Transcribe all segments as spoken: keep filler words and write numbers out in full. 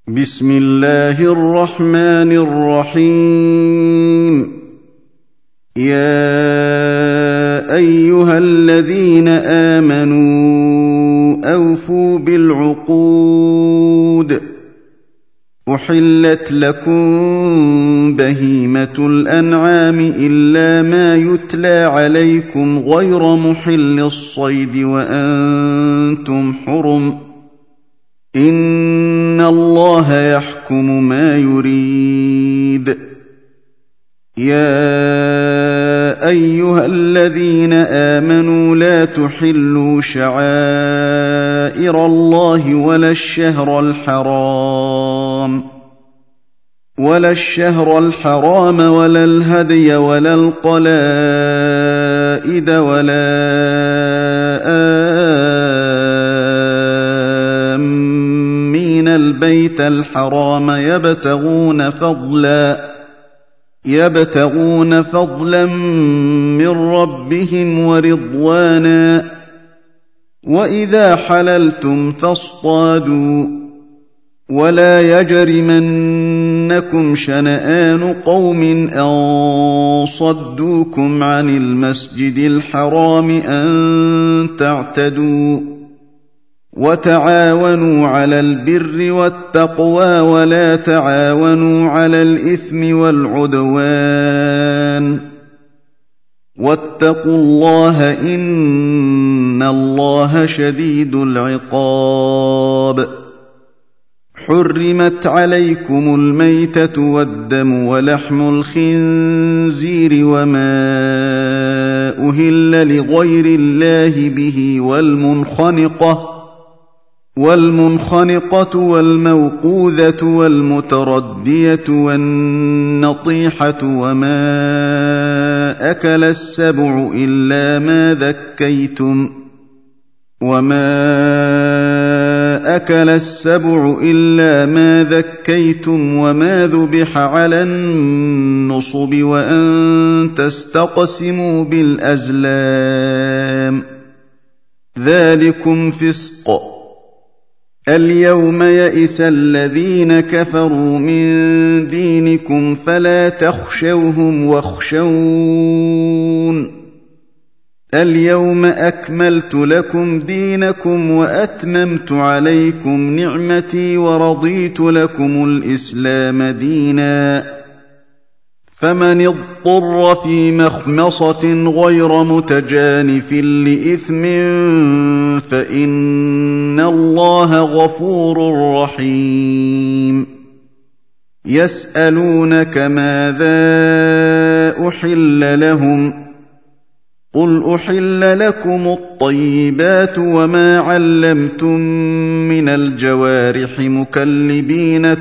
بسم الله الرحمن الرحيم. يا أيها الذين آمنوا أوفوا بالعقود. أحلت لكم بهيمة الأنعام إلا ما يتلى عليكم غير محل الصيد وأنتم حرم. إن الله يحكم ما يريد. يا أيها الذين آمنوا لا تحلوا شعائر الله ولا الشهر الحرام ولا الشهر الحرام ولا الهدي ولا القلائد ولا آمين البيت الحرام يبتغون فضلا يبتغون فضلا من ربهم ورضوانا. وإذا حللتم فاصطادوا ولا يجرمنكم شنآن قوم أن صدوكم عن المسجد الحرام أن تعتدوا. وتعاونوا على البر والتقوى ولا تعاونوا على الإثم والعدوان. واتقوا الله إن الله شديد العقاب. حرمت عليكم الميتة والدم ولحم الخنزير وما أهل لغير الله به والمنخنقة والمنخنقة والموقوذة والمتردية والنطيحة وما أكل السبع إلا ما ذكيتم وما أكل السبع إلا ما ذكيتم وما ذبح على النصب وأن تستقسموا بالأزلام ذلكم فسق. اليوم يئس الذين كفروا من دينكم فلا تخشوهم واخشون. اليوم أكملت لكم دينكم وأتممت عليكم نعمتي ورضيت لكم الإسلام دينا. فمن اضطر في مخمصة غير متجانف لإثم فإن الله غفور رحيم. يسألونك ماذا أحل لهم قل أحل لكم الطيبات وما علمتم من الجوارح مكلبين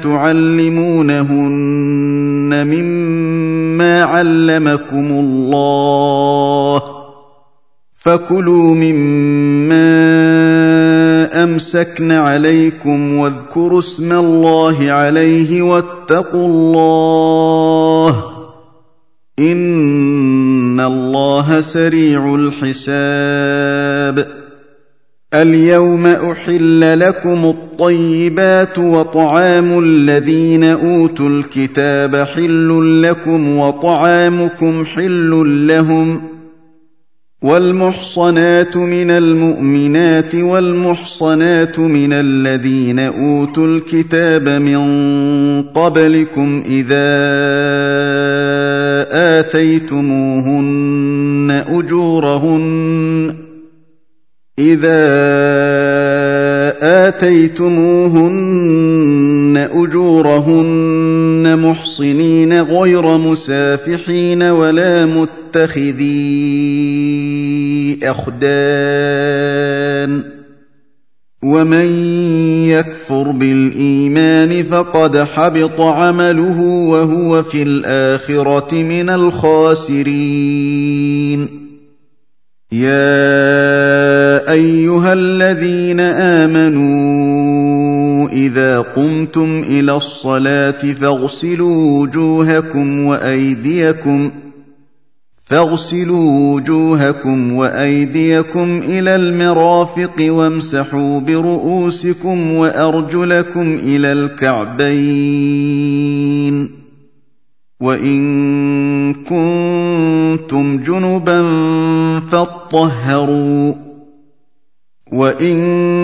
تعلمونهن مما علمكم الله فكلوا مما أمسكن عليكم واذكروا اسم الله عليه واتقوا الله إن الله سريع الحساب. اليوم أحل لكم الطيبات وطعام الذين أوتوا الكتاب حل لكم وطعامكم حل لهم. والمحصنات من المؤمنات والمحصنات من الذين أوتوا الكتاب من قبلكم إذا آتيتموهن أجورهن إذا آتيتموهن أجورهن محصنين غير مسافحين ولا متخذي أخدان. ومن يكفر بالإيمان فقد حبط عمله وهو في الآخرة من الخاسرين. يا أيها الذين آمنوا إذا قمتم إلى الصلاة فاغسلوا وجوهكم وأيديكم فاغسلوا وجوهكم وأيديكم إلى المرافق وامسحوا برؤوسكم وأرجلكم إلى الكعبين وإن كنتم جنبا فاطهروا وإن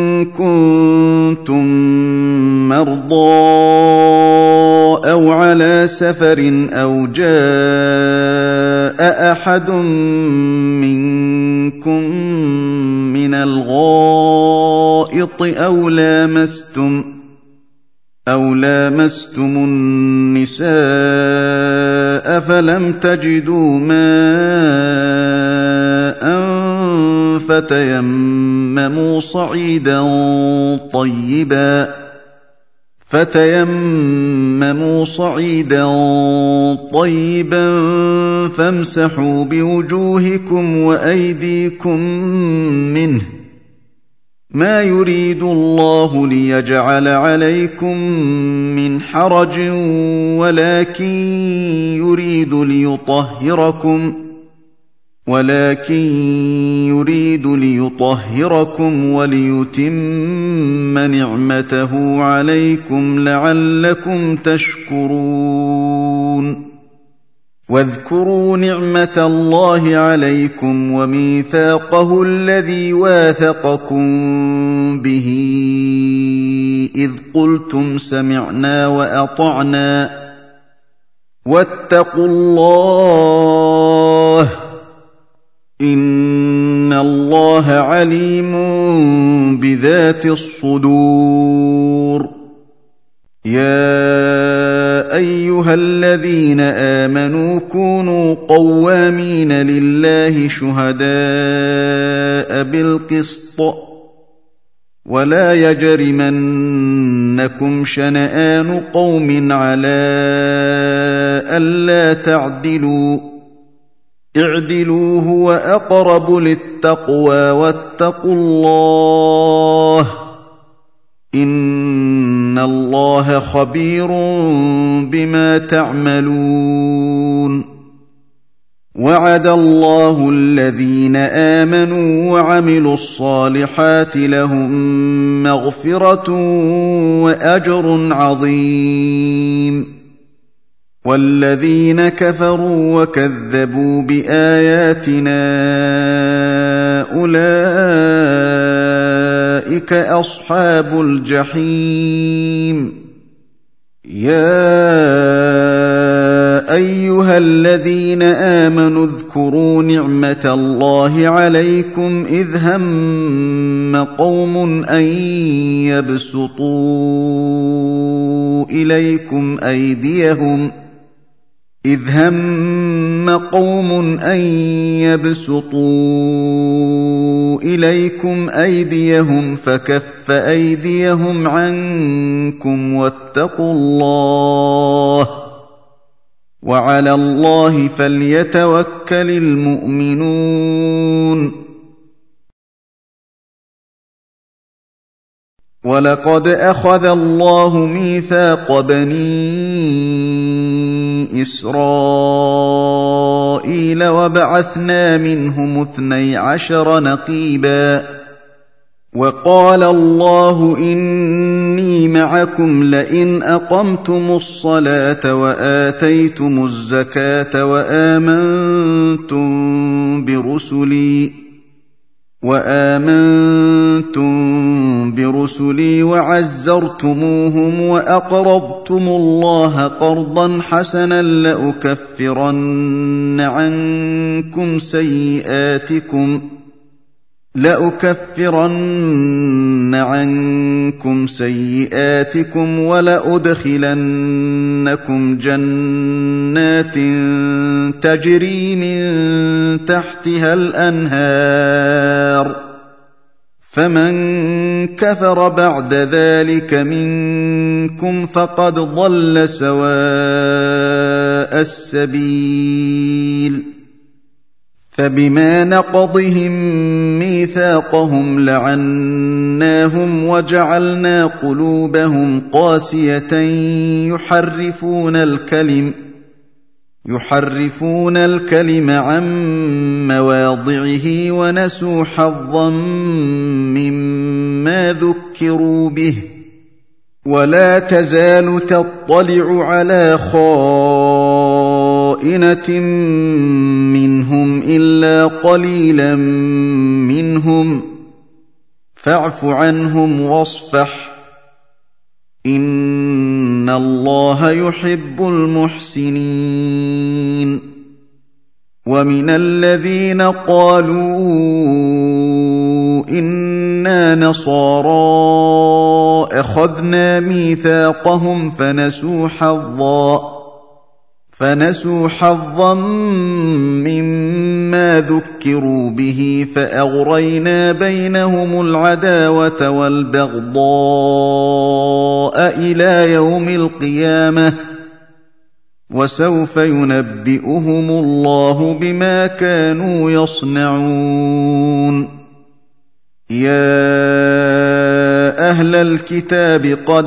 كنتم مرضى أو على سفر أو جاء أحد منكم من الغائط أو لامستم أو لامستم النساء فلم تجدوا ماء فتيمموا صعيدا طيبا فتيمموا صعيدا طيبا فامسحوا بوجوهكم وأيديكم منه ما يريد الله ليجعل عليكم من حرج ولكن يريد ليطهركم ولكن يريد ليطهركم وليتم نعمته عليكم لعلكم تشكرون واذكروا نعمة الله عليكم وميثاقه الذي واثقكم به إذ قلتم سمعنا وأطعنا واتقوا الله إن الله عليم بذات الصدور يا أيها الذين آمنوا كونوا قوامين لله شهداء بالقسط ولا يجرمنكم شنآن قوم على ألا تعدلوا اعدلوا هو أقرب للتقوى واتقوا الله إن الله خبير بما تعملون وعد الله الذين آمنوا وعملوا الصالحات لهم مغفرة وأجر عظيم والذين كفروا وكذبوا بآياتنا أولئك أصحاب الجحيم يا أيها الذين آمنوا اذكروا نعمة الله عليكم إذ هم قوم أن يبسطوا إليكم أيديهم إذ هم قوم أن يبسطوا إليكم أيديهم فكف أيديهم عنكم واتقوا الله وعلى الله فليتوكل المؤمنون ولقد أخذ الله ميثاق بني إسرائيل وبعثنا منهم اثني عشر نقيبا وقال الله إني معكم لئن أقمتم الصلاة وآتيتم الزكاة وآمنتم برسلي وآمنتم برسلي وعزرتموهم وأقرضتم الله قرضا حسنا لأكفرن عنكم سيئاتكم لأكفرن عنكم سيئاتكم ولأدخلنكم جنات تجري من تحتها الأنهار فمن كفر بعد ذلك منكم فقد ضل سواء السبيل فبما نقضهم ميثاقهم لعناهم وجعلنا قلوبهم قاسية يحرفون الكلم يحرفون الكلم عن مواضعه ونسوا حظا مما ذكروا به ولا تزال تطلع على خائنة منهم إلا قليلا منهم فاعف عنهم واصفح إن الله يحب المحسنين ومن الذين قالوا إنا نصارى أخذنا ميثاقهم فنسوا حظا فنسوا حظا مما ذكروا به فأغرينا بينهم العداوة والبغضاء إلى يوم القيامة وسوف ينبئهم الله بما كانوا يصنعون يا أهل الكتاب قد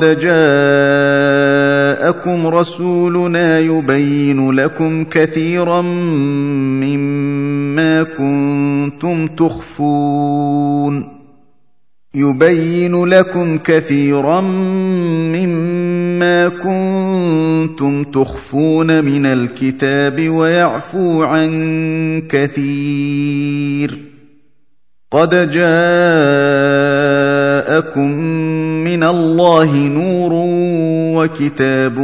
جاءكم رسولنا يبين لكم كثيرا مما كنتم تخفون يبين لكم كثيرا مما كنتم تخفون من الكتاب ويعفو عن كثير قد جاءكم من الله نور وكتاب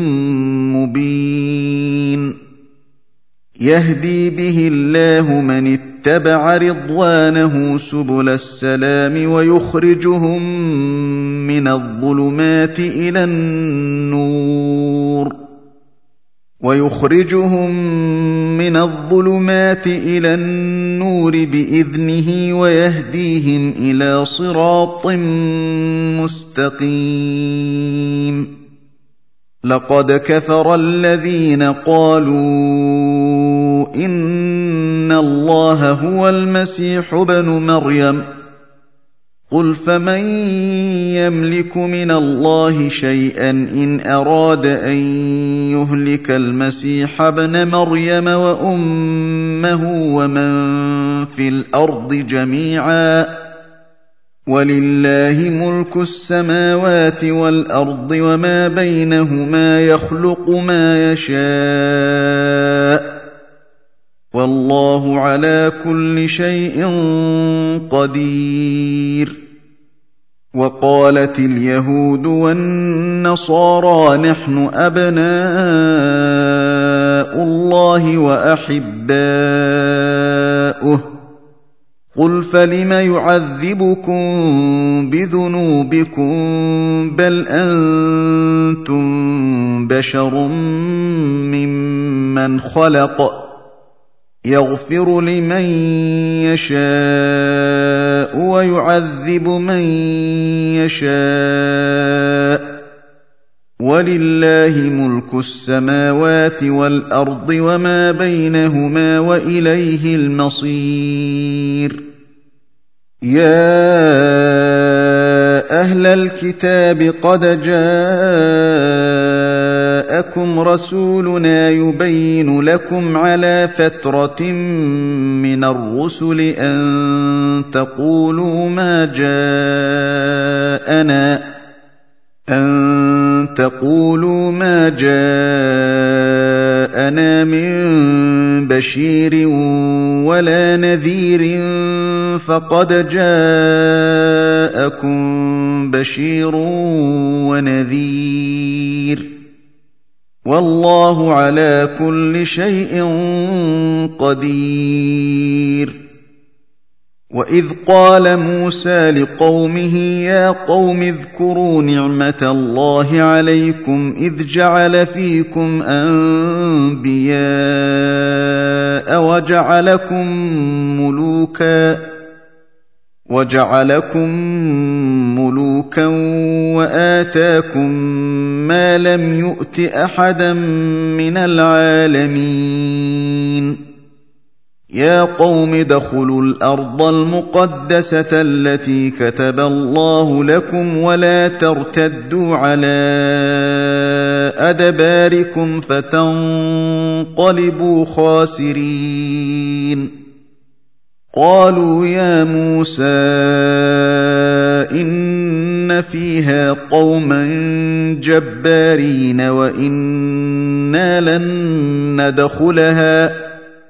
مبين يهدي به الله من اتبع رضوانه سبل السلام ويخرجهم من الظلمات إلى النور ويخرجهم من الظلمات إلى النور بإذنه ويهديهم إلى صراط مستقيم لقد كفر الذين قالوا إن الله هو المسيح ابن مريم قل فمن يملك من الله شيئا إن أراد أن يهلك المسيح ابن مريم وأمه ومن في الأرض جميعا ولله ملك السماوات والأرض وما بينهما يخلق ما يشاء والله على كل شيء قدير وقالت اليهود والنصارى نحن أبناء الله وأحباؤه قل فلم يعذبكم بذنوبكم بل أنتم بشر ممن خلق يغفر لمن يشاء ويعذب من يشاء ولله ملك السماوات والأرض وما بينهما وإليه المصير يا أهل الكتاب قد جاءكم رسولنا يبين لكم على فترة من الرسل أن تقولوا ما جاءنا أن تقولوا ما جاءنا من بشير ولا نذير فقد جاءكم بشير ونذير والله على كل شيء قدير وإذ قال موسى لقومه يا قوم اذكروا نعمة الله عليكم إذ جعل فيكم أنبياء وجعلكم ملوكا وجعلكم ملوكا وآتاكم ما لم يؤت أحدا من العالمين يا قوم ادخلوا الأرض المقدسة التي كتب الله لكم ولا ترتدوا على أدباركم فتنقلبوا خاسرين قالوا يا موسى إن فيها قوما جبارين وإنا لن ندخلها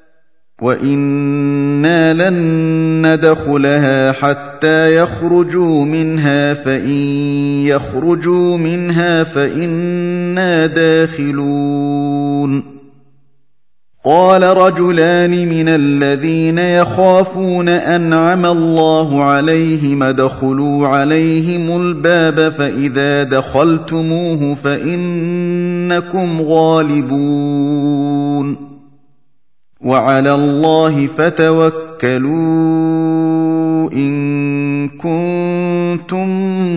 وَإِنَّا لَن نَّدْخُلَهَا حَتَّىٰ يَخْرُجُوا مِنْهَا فَإِن يَخْرُجُوا مِنْهَا فَإِنَّا دَاخِلُونَ قَالَ رَجُلَانِ مِنَ الَّذِينَ يَخَافُونَ أَنْعَمَ اللَّهُ عَلَيْهِمْ ادْخُلُوا عَلَيْهِمُ الْبَابَ فَإِذَا دَخَلْتُمُوهُ فَإِنَّكُمْ غَالِبُونَ وَعَلَى اللَّهِ فَتَوَكَّلُوا إِن كُنتُم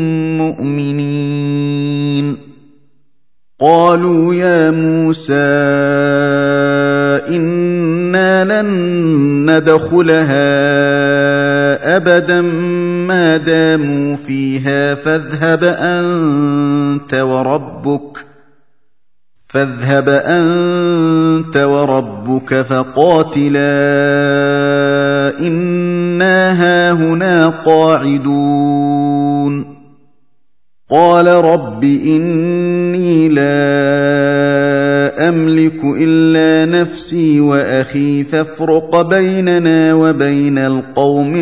مُّؤْمِنِينَ قَالُوا يَا مُوسَىٰ إِنَّا لَن نَّدْخُلَهَا أَبَدًا مَّا دَامُوا فِيهَا فاذهب أَنتَ وَرَبُّكَ فاذهب أنت وربك فقاتلا إنا هاهنا قاعدون قال رب إني لا أملك إلا نفسي وأخي فافرق بيننا وبين القوم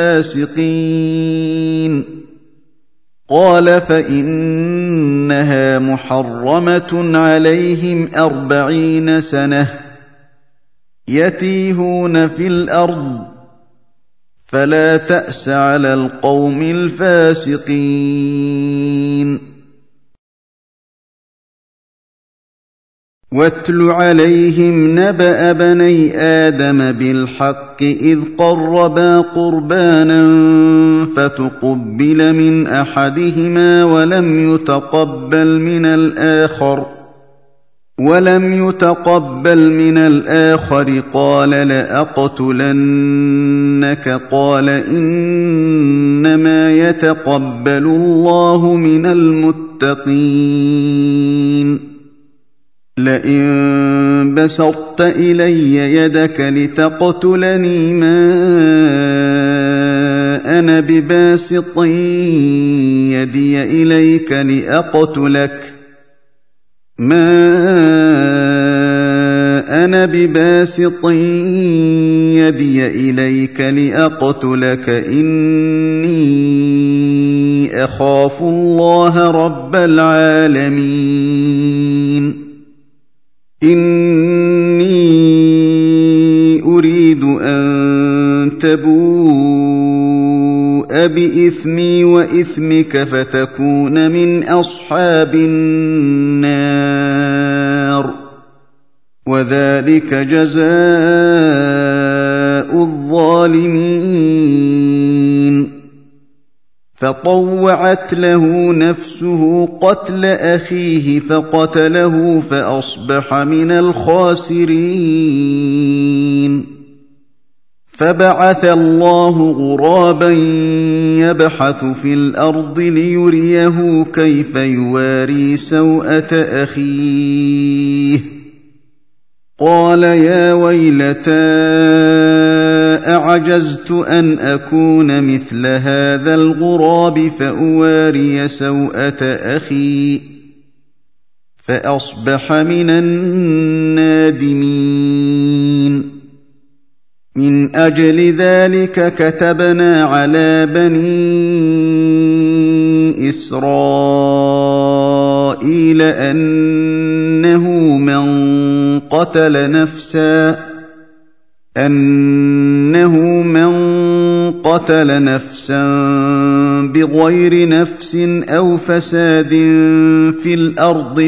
الفاسقين قال فإنها محرمة عليهم أربعين سنة يتيهون في الأرض فلا تأس على القوم الفاسقين واتل عليهم نبأ بني آدم بالحق إذ قربا قربانا فتقبل من أحدهما ولم يتقبل من الآخر ولم يتقبل من الآخر قال لأقتلنك قال إنما يتقبل الله من المتقين لئن بسطت إلي يدك لتقتلني ما أنا بباسط يدي إليك لأقتلك ما أنا بباسط يدي إليك لأقتلك إني أخاف الله رب العالمين إني أريد أن تبوء بإثمي وإثمك فتكون من أصحاب النار وذلك جزاء الظالمين فطوعت له نفسه قتل أخيه فقتله فأصبح من الخاسرين فبعث الله غرابا يبحث في الأرض ليريه كيف يواري سوءة أخيه قال يا ويلتى أعجزت أن أكون مثل هذا الغراب فأواري سوءة أخي فأصبح من النادمين من أجل ذلك كتبنا على بني إسرائيل أنه من قتل نفسا أنه من قتل نفسا بغير نفس أو فساد في الأرض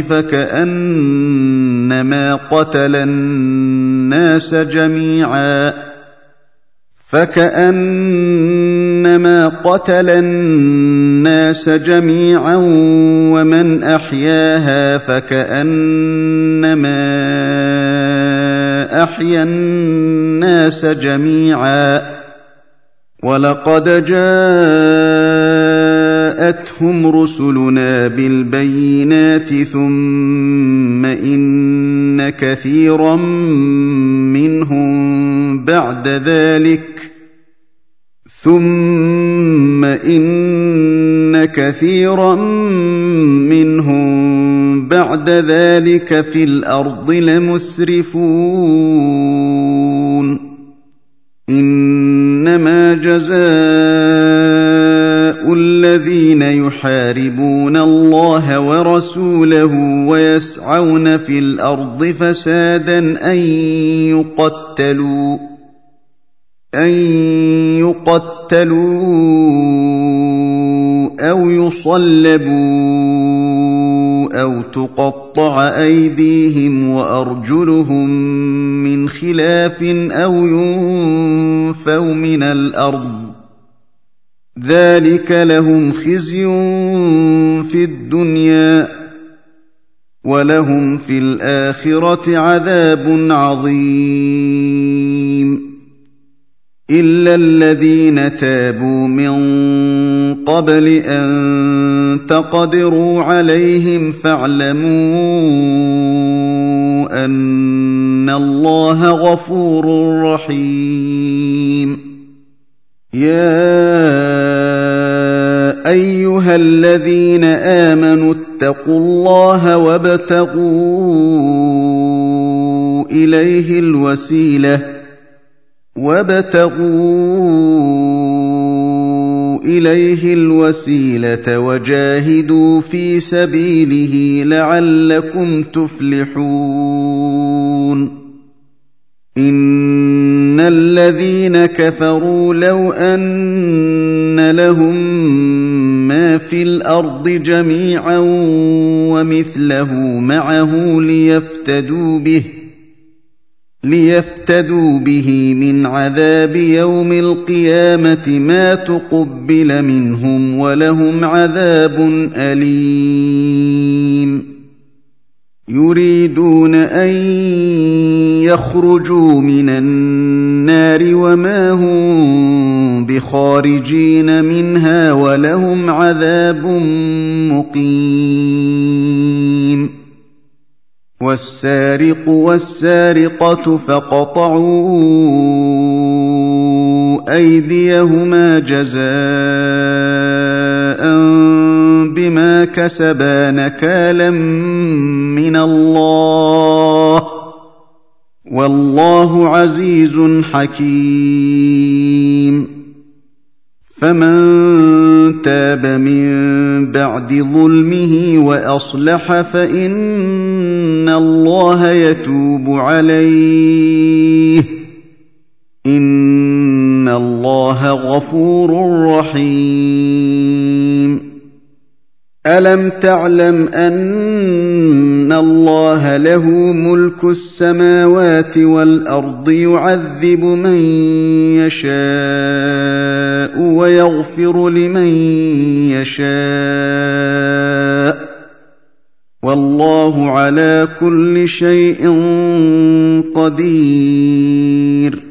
فكأنما قتل الناس جميعا فكأنما قتل الناس جميعا ومن أحياها فكأنما أحيا الناس جميعا ولقد جاءتهم رسلنا بالبينات ثم إن كثيرا منهم بعد ذلك ثم إن كثيرا منهم بعد ذلك في الأرض لمسرفون إنما جزاء الذين يحاربون الله ورسوله ويسعون في الأرض فسادا أن يقتلوا أن يقتلوا أو يصلبوا أو تقطع أيديهم وأرجلهم من خلاف أو ينفوا من الأرض ذلك لهم خزي في الدنيا ولهم في الآخرة عذاب عظيم إلا الذين تابوا من قبل أن تقدروا عليهم فاعلموا أن الله غفور رحيم يا أيها الذين آمنوا اتقوا الله وابتغوا إليه الوسيلة وابتغوا إليه الوسيلة وجاهدوا في سبيله لعلكم تفلحون إن الذين كفروا لو أن لهم ما في الأرض جميعا ومثله معه ليفتدوا به ليفتدوا به من عذاب يوم القيامة ما تقبل منهم ولهم عذاب أليم يريدون أن يخرجوا من النار وما هم بخارجين منها ولهم عذاب مقيم والسارق والسارقة فاقطعوا أيديهما جزاء بما كسبا نكالا من الله والله عزيز حكيم فمن تاب من بعد ظلمه وأصلح فإن الله يتوب عليه إن الله غفور رحيم ألم تعلم أن الله له ملك السماوات والأرض يعذب من يشاء ويغفر لمن يشاء والله على كل شيء قدير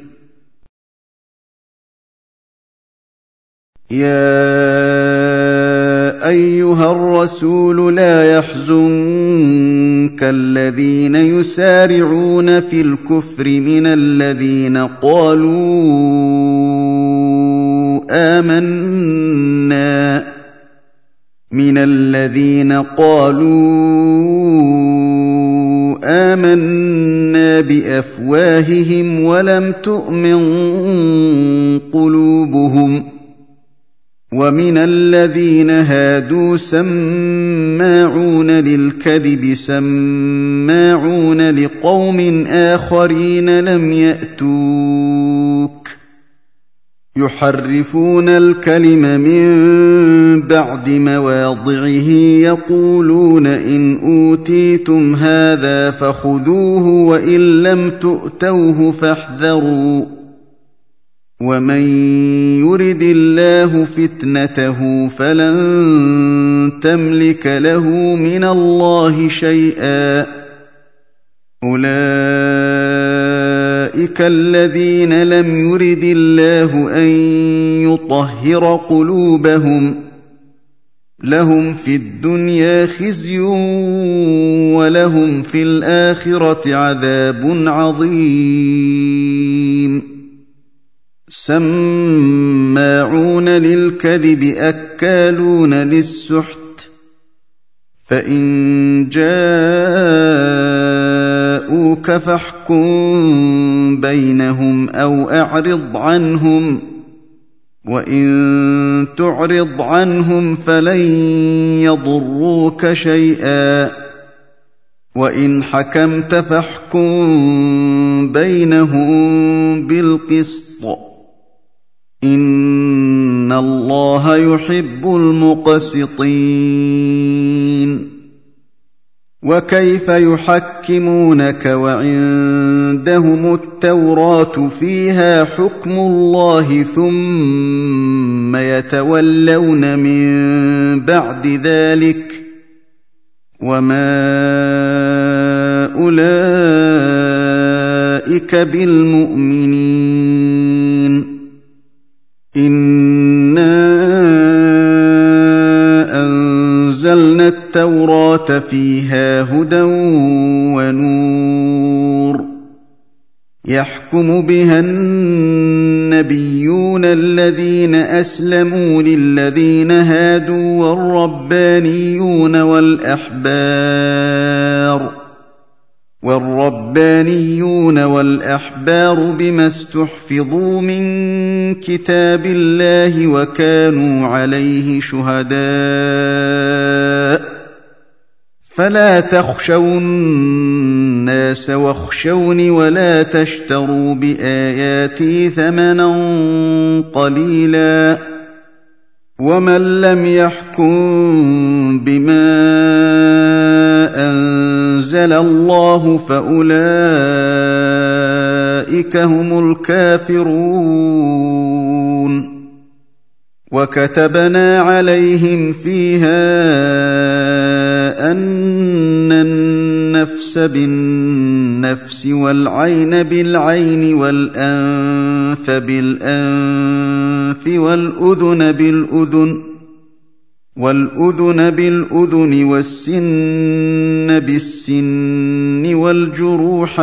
يا أيها الرسول لا يحزنك الذين يسارعون في الكفر من الذين قالوا آمنا من الذين قالوا آمنا بأفواههم ولم تؤمن قلوبهم ومن الذين هادوا سماعون للكذب سماعون لقوم آخرين لم يأتوك يحرفون الكلم من بعد مواضعه يقولون إن أوتيتم هذا فخذوه وإن لم تؤتوه فاحذروا ومن يرد الله فتنته فلن تملك له من الله شيئا أولئك الذين لم يرد الله أن يطهر قلوبهم لهم في الدنيا خزي ولهم في الآخرة عذاب عظيم سماعون للكذب أكالون للسحت فإن جاءوك فاحكم بينهم أو أعرض عنهم وإن تعرض عنهم فلن يضروك شيئا وإن حكمت فاحكم بينهم بالقسط إن الله يحب المقسطين وكيف يحكمونك وعندهم التوراة فيها حكم الله ثم يتولون من بعد ذلك وما أولئك بالمؤمنين إنا أنزلنا التوراة فيها هدى ونور يحكم بها النبيون الذين أسلموا للذين هادوا والربانيون والأحبار والربانيون والأحبار بما استحفظوا من كتاب الله وكانوا عليه شهداء فلا تخشوا الناس واخشوني ولا تشتروا بآياتي ثمنا قليلا ومن لم يحكم بما أنزل الله فأولئك هم الكافرون وكتبنا عليهم فيها أن النفس بالنفس والعين بالعين والأنف بالأنف والأذن بالأذن والأذن بالأذن والسن بالسن والجروح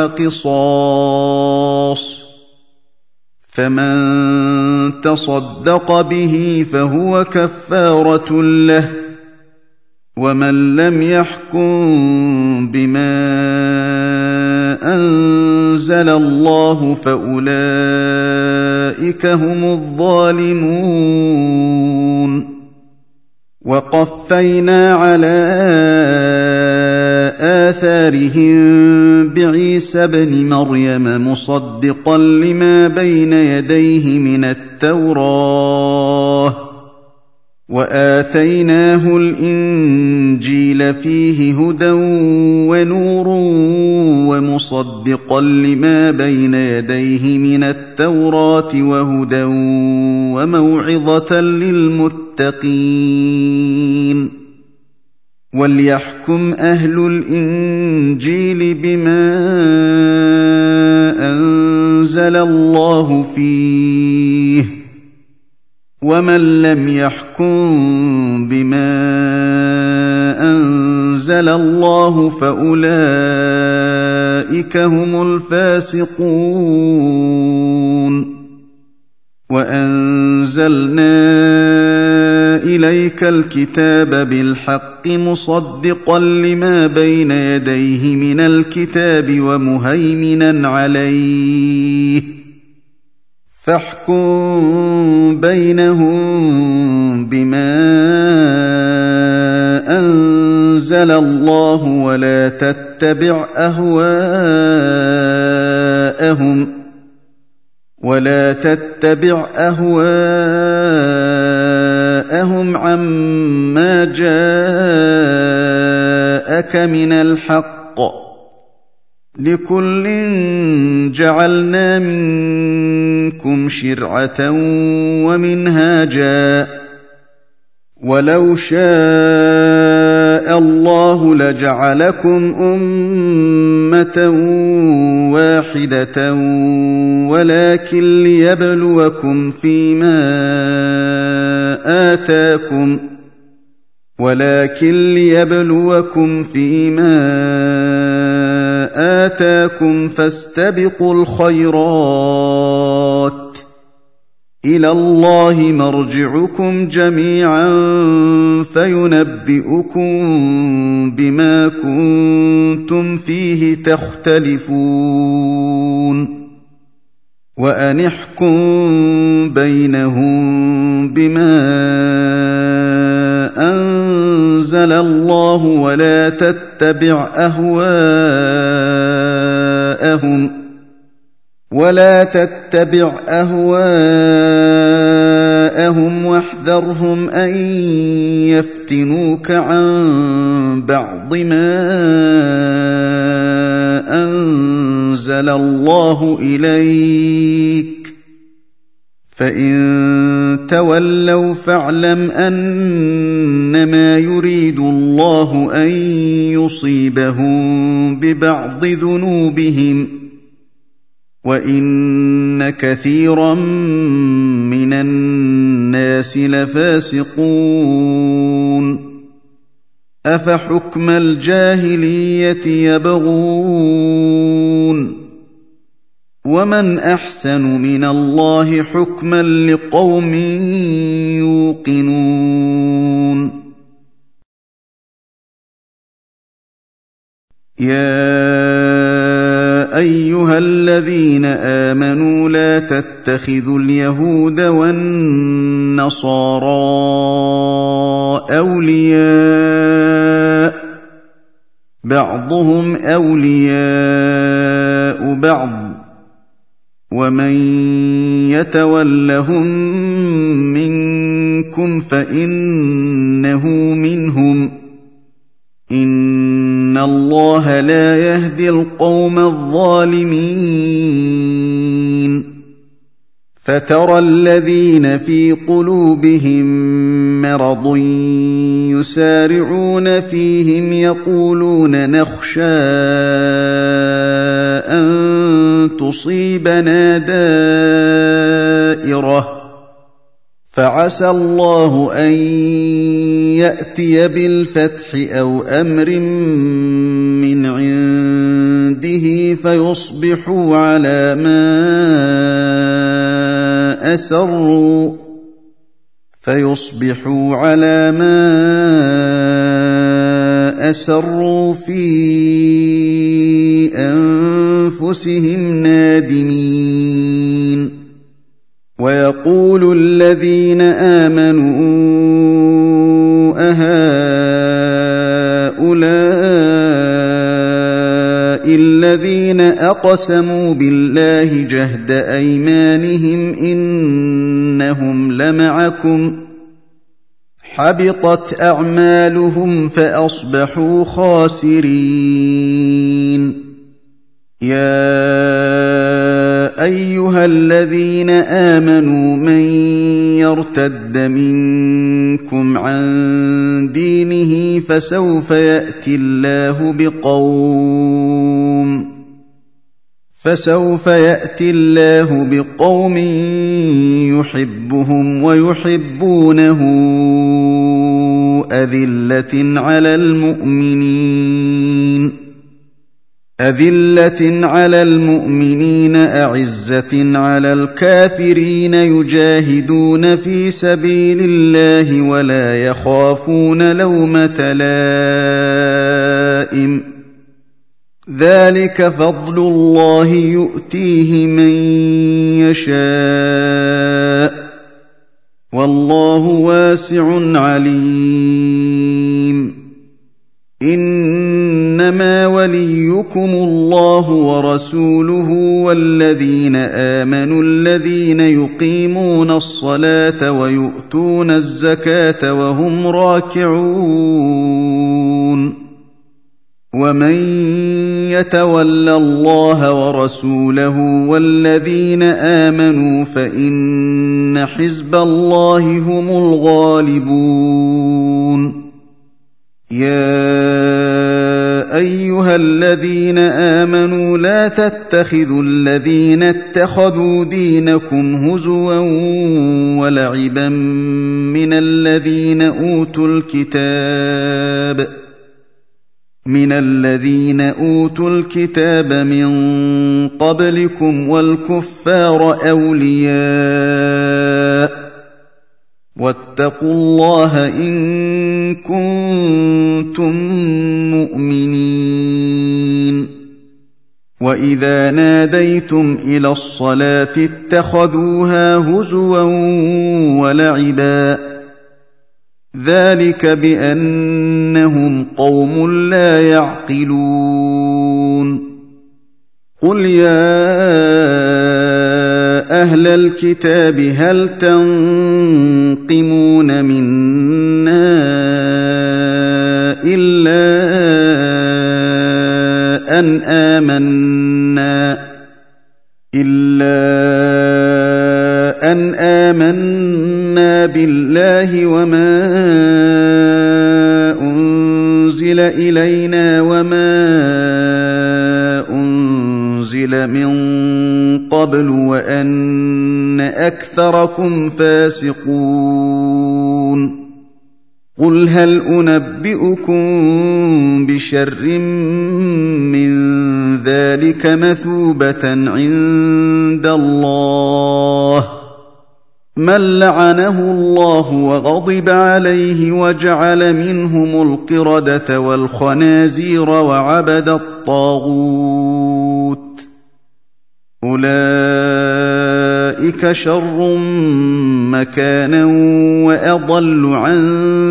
قصاص فمن تصدق به فهو كفارة له ومن لم يحكم بما أنزل الله فأولئك هم الظالمون وقفينا على آثارهم بعيسى ابن مريم مصدقا لما بين يديه من التوراة وآتيناه الإنجيل فيه هدى ونور ومصدقا لما بين يديه من التوراة وهدى وموعظة للمتقين وليحكم أهل الإنجيل بما أنزل الله فيه ومن لم يحكم بما أنزل الله فأولئك هم الفاسقون وأنزلنا إليك الكتاب بالحق مصدقا لما بين يديه من الكتاب ومهيمنا عليه فاحكم بينهم بما أنزل الله ولا تتبع أهواءهم ولا تتبع أهواءهم عما جاءك من الحق لِكُلٍّ جَعَلْنَا مِنكُمْ شِرْعَةً وَمِنْهَاجًا ۚ وَلَوْ شَاءَ اللَّهُ لَجَعَلَكُمْ أُمَّةً وَاحِدَةً وَلَٰكِن لِّيَبْلُوَكُمْ فِيمَا آتَاكُمْ وَلَٰكِن لِّيَبْلُوَكُمْ فِيمَا آتَاكُمْ فَاسْتَبِقُوا الْخَيْرَاتِ ۚ إِلَى اللَّهِ مَرْجِعُكُمْ جَمِيعًا فَيُنَبِّئُكُم بِمَا كُنتُمْ فِيهِ تَخْتَلِفُونَ وَأَنِ احْكُم بَيْنَهُم بِمَا أَنزَلَ اللَّهُ وَلَا تَتَّبِعْ أَهْوَاءَهُمْ وَلَا تَتَّبِعْ أَهْوَاءَهُمْ وَاحْذَرْهُمْ أَن يَفْتِنُوكَ عَن بَعْضِ مَا أَنزَلَ اللَّهُ إِلَيْكَ ۖ فَإِن تَوَلَّوْا فَاعْلَمْ أَنَّمَا يُرِيدُ اللَّهُ أَن يُصِيبَهُم بِبَعْضِ ذُنُوبِهِمْ ۗ وَإِنَّ كَثِيرًا مِّنَ النَّاسِ لَفَاسِقُونَ أَفَحُكْمَ الْجَاهِلِيَّةِ يَبْغُونَ وَمَنْ أَحْسَنُ مِنَ اللَّهِ حُكْمًا لِّقَوْمٍ يُوقِنُونَ يَا أَيُّهَا الَّذِينَ آمَنُوا لَا تَتَّخِذُوا الْيَهُودَ وَالنَّصَارَىٰ أَوْلِيَاءَ ۘ بَعْضُهُمْ أَوْلِيَاءُ بَعْضٍ ۚ وَمَن يَتَوَلَّهُم مِّنكُمْ فَإِنَّهُ مِنْهُمْ ۗ إِنَّ اللَّهَ لَا يَهْدِي الْقَوْمَ الظَّالِمِينَ فَتَرَى الَّذِينَ فِي قُلُوبِهِم مَّرَضٌ يُسَارِعُونَ فِيهِمْ يَقُولُونَ نَخْشَىٰ أَن تُصِيبَنَا دَائِرَةٌ ۚ فَعَسَى اللَّهُ أَن يَأْتِيَ بِالْفَتْحِ أَوْ أَمْرٍ مِّنْ عِندِهِ فَيُصْبِحُوا عَلَىٰ مَا أَسَرُّوا فَيُصْبِحُوا عَلَىٰ مَا أَسَرُّوا فِي أَنفُسِهِمْ نَادِمِينَ وَيَقُولُ الَّذِينَ آمَنُوا أَهَٰؤُلَاءِ الَّذِينَ أَقْسَمُوا بِاللَّهِ جَهْدَ أَيْمَانِهِمْ إِنَّهُمْ لَمَعَكُمْ ۚ حَبِطَتْ أَعْمَالُهُمْ فَأَصْبَحُوا خَاسِرِينَ يَا أَيُّهَا الَّذِينَ آمَنُوا مَن يَرْتَدَّ مِنكُمْ عَن دِينِهِ فَسَوْفَ يَأْتِي اللَّهُ بِقَوْمٍ فَسَوْفَ يَأْتِي اللَّهُ بِقَوْمٍ يُحِبُّهُمْ وَيُحِبُّونَهُ أَذِلَّةٍ عَلَى الْمُؤْمِنِينَ أذلة على المؤمنين أعزة على الكافرين يجاهدون في سبيل الله ولا يخافون لومة لائم ذلك فضل الله يؤتيه من يشاء والله واسع عليم إنما وليكم الله ورسوله والذين آمنوا الذين يقيمون الصلاة ويؤتون الزكاة وهم راكعون ومن يتول الله ورسوله والذين آمنوا فإن حزب الله هم الغالبون. يا أيها الذين آمنوا لا تتخذوا الذين اتخذوا دينكم هزوا ولعبا من الذين أوتوا الكتاب من الذين أوتوا الكتاب من قبلكم والكفار أولياء واتقوا الله إن كنتم مؤمنين. وإذا ناديتم إلى الصلاة اتخذوها هزوا ولعبا ذلك بأنهم قوم لا يعقلون. قل يا أهل الكتاب هل تنقمون منا إلا أن آمنا إلا أن آمنا بالله وما أنزل إلينا وما أنزل من قبل وأن أكثركم فاسقون. قل هل أنبئكم بشر من ذلك مثوبة عند الله من لعنه الله وغضب عليه وجعل منهم القردة والخنازير وعبد الطاغوت أولئك شر مكانا وأضل عن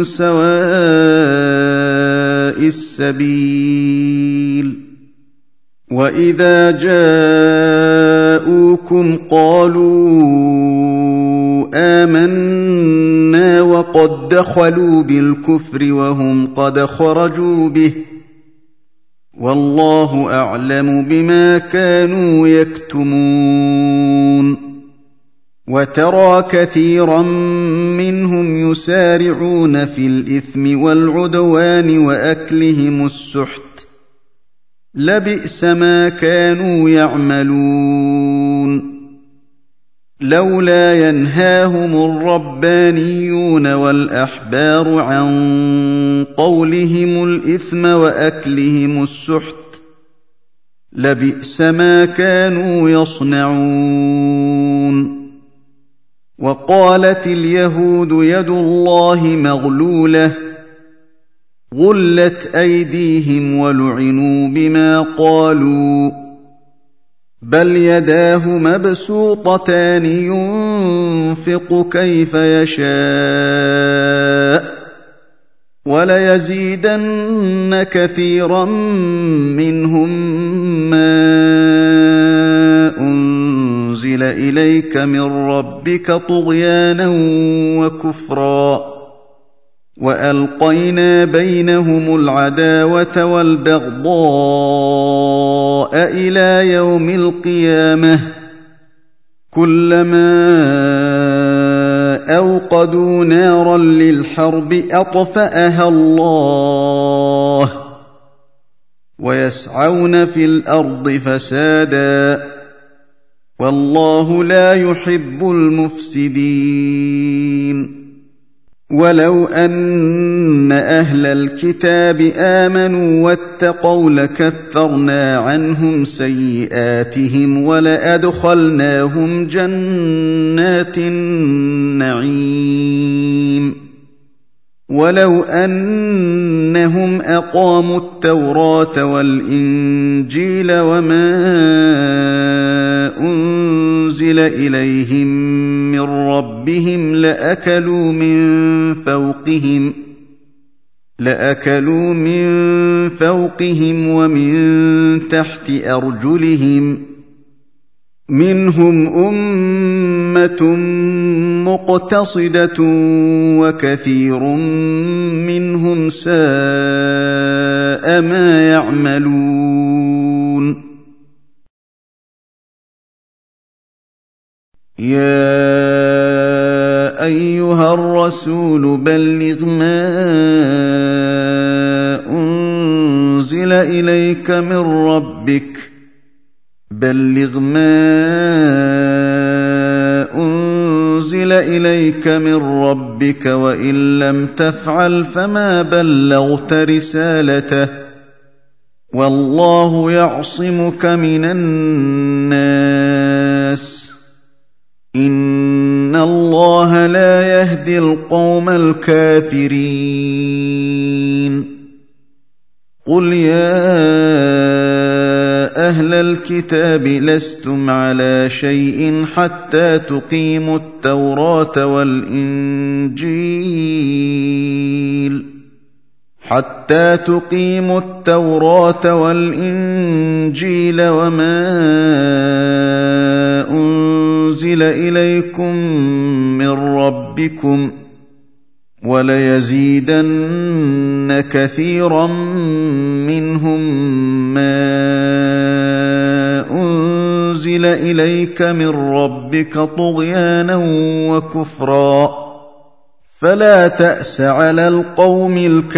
سواء السبيل. وإذا جاءوكم قالوا آمنا وقد دخلوا بالكفر وهم قد خرجوا به والله أعلم بما كانوا يكتمون. وترى كثيرا منهم يسارعون في الإثم والعدوان وأكلهم السحت لبئس ما كانوا يعملون. لولا ينهاهم الربانيون والأحبار عن قولهم الإثم وأكلهم السحت لبئس ما كانوا يصنعون. وقالت اليهود يد الله مغلولة غلت أيديهم ولعنوا بما قالوا بل يداه مبسوطتان ينفق كيف يشاء وليزيدن كثيرا منهم ما أنزل إليك من ربك طغيانا وكفرا وألقينا بينهم العداوة والبغضاء إلى يوم القيامة كلما أوقدوا نارا للحرب أطفأها الله ويسعون في الأرض فسادا والله لا يحب المفسدين. ولو أن أهل الكتاب آمنوا واتقوا لكفرنا عنهم سيئاتهم ولأدخلناهم جنات النعيم ولو أنهم أقاموا التوراة والإنجيل وما أنزل إليهم من ربهم لأكلوا من فوقهم لأكلوا من فوقهم ومن تحت أرجلهم منهم أمة مقتصدة وكثير منهم ساء ما يعملون. يا أيها الرسول بلغ ما أنزل إليك من ربك بلغ ما أنزل إليك من ربك وإن لم تفعل فما بلغت رسالته والله يعصمك من الناس إن الله لا يهدي القوم الكافرين قل يا أهل الكتاب لستم على شيء حتى تقيموا التوراة والإنجيل حتى تقيموا التوراة والإنجيل وما أنزل إليكم من ربكم وليزيدن كثيرا منهم ما أنزل إليك من ربك طغيانا وكفرا فلا تأس على القوم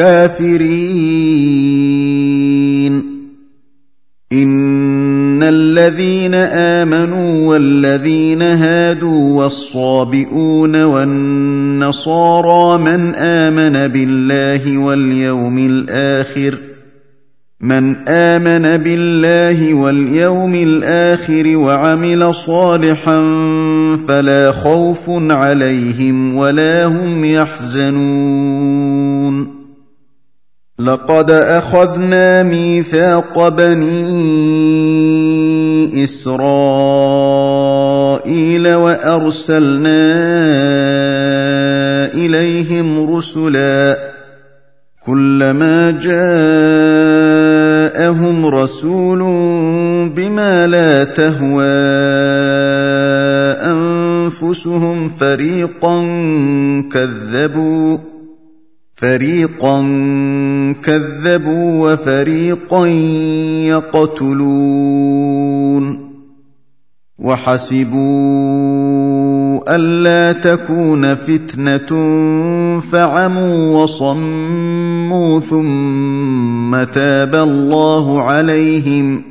الكافرين إن الذين آمنوا والذين هادوا والصابئون والنصارى من آمن بالله واليوم الآخر من آمن بالله واليوم الآخر وعمل صالحا فلا خوف عليهم ولا هم يحزنون لقد أخذنا ميثاق بني إسرائيل وأرسلنا إليهم رسلا كلما جاءهم رسول بما لا تهوى أنفسهم فريقا كذبوا فريقا كذبوا وفريقا يقتلون وحسبوا ألا تكون فتنة فعموا وصموا ثم تاب الله عليهم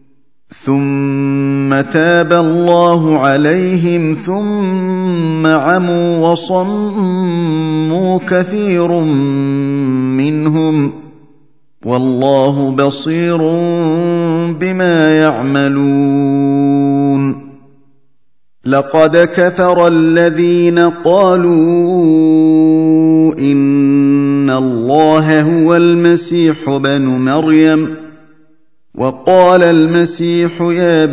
ثم تاب الله عليهم ثم عموا وصموا كثير منهم والله بصير بما يعملون لقد كفر الذين قالوا إن الله هو المسيح ابن مريم وقال المسيح يا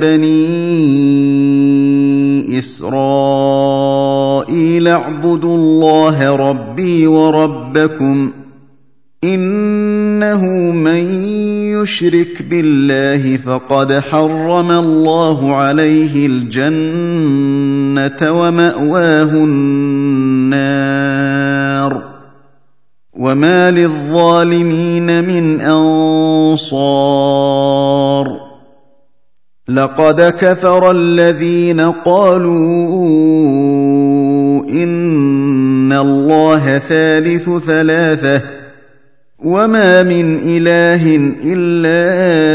بني إسرائيل اعبدوا الله ربي وربكم إنه من يشرك بالله فقد حرم الله عليه الجنة ومأواه النار وما للظالمين من أنصار لقد كفر الذين قالوا إن الله ثالث ثلاثة وما من إله إلا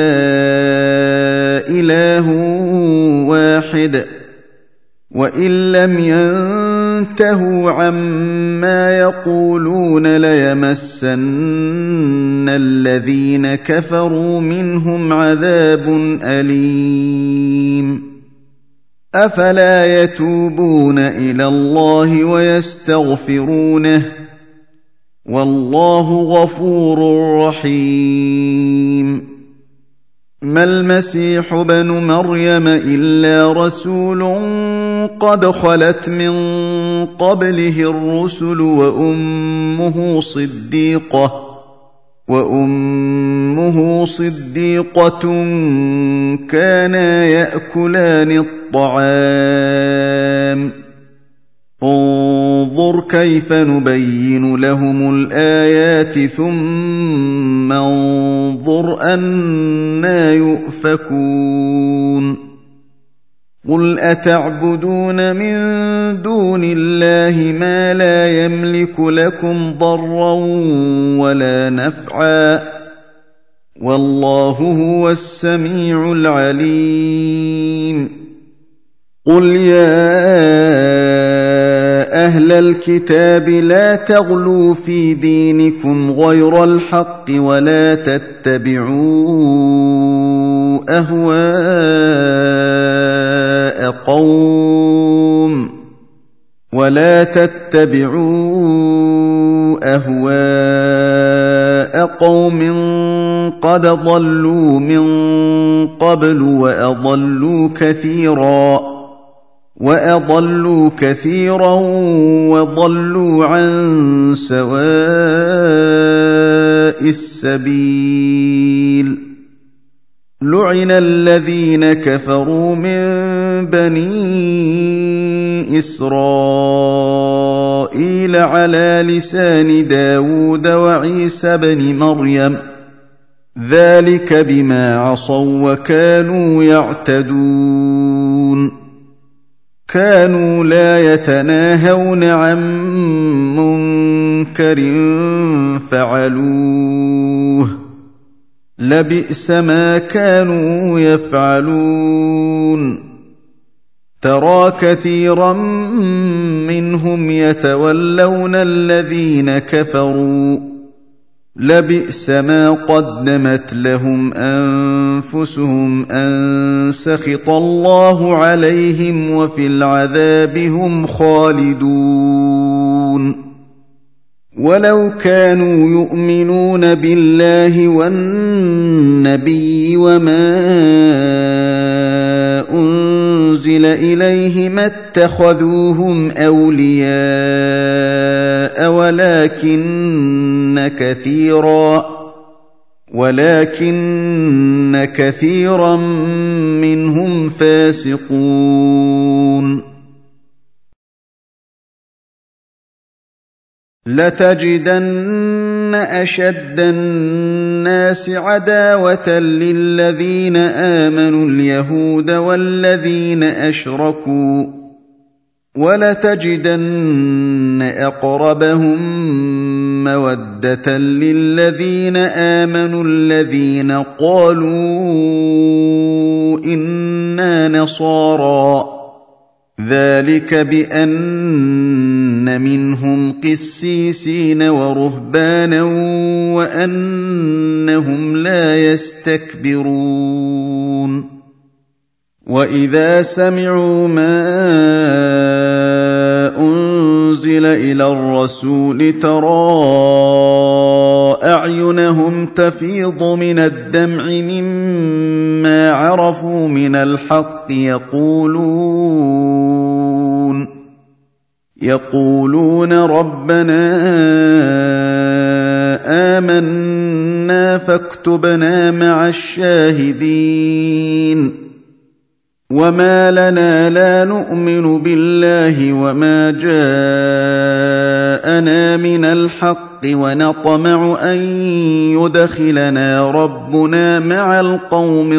إله واحد وإن لم ينتهوا عما يقولون ليمسن الذين كفروا منهم عذاب أليم أفلا يتوبون إلى الله ويستغفرونه والله غفور رحيم ما المسيح ابن مريم إلا رسول قد خلت من قبله الرسل وأمه صديقة وأمه صديقة كانا يأكلان الطعام انظر كيف نبين لهم الآيات ثم انظر أنى يؤفكون قُلْ أَتَعْبُدُونَ مِن دُونِ اللَّهِ مَا لَا يَمْلِكُ لَكُمْ ضَرًّا وَلَا نَفْعًا ۚ وَاللَّهُ هُوَ السَّمِيعُ الْعَلِيمُ قُلْ يَا أَهْلَ الْكِتَابِ لَا تَغْلُوا فِي دِينِكُمْ غَيْرَ الْحَقِّ وَلَا تَتَّبِعُوا أَهْوَاءَ قَوْمٍ وَلَا تَتَّبِعُوا أَهْوَاءَ قَوْمٍ قَدْ ضَلُّوا مِن قَبْلُ وَأَضَلُّوا كَثِيرًا وَأَضَلُّوا كَثِيرًا وَضَلُّوا عَن سَوَاءِ السَّبِيلِ لُعِنَ الَّذِينَ كَفَرُوا مِن بَنِي إِسْرَائِيلَ عَلَىٰ لِسَانِ دَاوُودَ وَعِيسَى ابْنِ مَرْيَمَ ذَٰلِكَ بِمَا عَصَوا وَّكَانُوا يَعْتَدُونَ كَانُوا لَا يَتَنَاهَوْنَ عَن مُّنكَرٍ فَعَلُوهُ لَبِئْسَ مَا كَانُوا يَفْعَلُونَ تَرَىٰ كَثِيرًا مِّنْهُمْ يَتَوَلَّوْنَ الَّذِينَ كَفَرُوا لَبِئْسَ مَا قَدَّمَتْ لَهُمْ أَنفُسُهُمْ أَن سَخِطَ اللَّهُ عَلَيْهِمْ وَفِي الْعَذَابِ هُمْ خَالِدُونَ وَلَوْ كَانُوا يُؤْمِنُونَ بِاللَّهِ وَالنَّبِيِّ وَمَا أُنزِلَ إِلَيْهِ مَا اتَّخَذُوهُمْ أَوْلِيَاءَ وَلَٰكِنَّ كَثِيرًا وَلَٰكِنَّ كَثِيرًا مِّنْهُمْ فَاسِقُونَ لَتَجِدَنَّ أَشَدَّ النَّاسِ عَدَاوَةً لِّلَّذِينَ آمَنُوا الْيَهُودَ وَالَّذِينَ أَشْرَكُوا ۖ وَلَتَجِدَنَّ أَقْرَبَهُم مَّوَدَّةً لِّلَّذِينَ آمَنُوا الَّذِينَ قَالُوا إِنَّا نَصَارَىٰ ۚ ذَٰلِكَ بِأَنَّ مِنْهُمْ قِسِّيسِينَ وَرُهْبَانًا وَأَنَّهُمْ لَا يَسْتَكْبِرُونَ وَإِذَا سَمِعُوا مَا أُنزِلَ إِلَى الرَّسُولِ تَرَىٰ أَعْيُنَهُمْ تَفِيضُ مِنَ الدَّمْعِ مِمَّا عَرَفُوا مِنَ الْحَقِّ يَقُولُونَ يَقُولُونَ رَبَّنَا آمَنَّا فَاكْتُبْنَا مَعَ الشَّاهِدِينَ وَمَا لَنَا لَا نُؤْمِنُ بِاللَّهِ وَمَا جَاءَنَا مِنَ الْحَقِّ وَنَطْمَعُ أَن يُدْخِلَنَا رَبُّنَا مَعَ الْقَوْمِ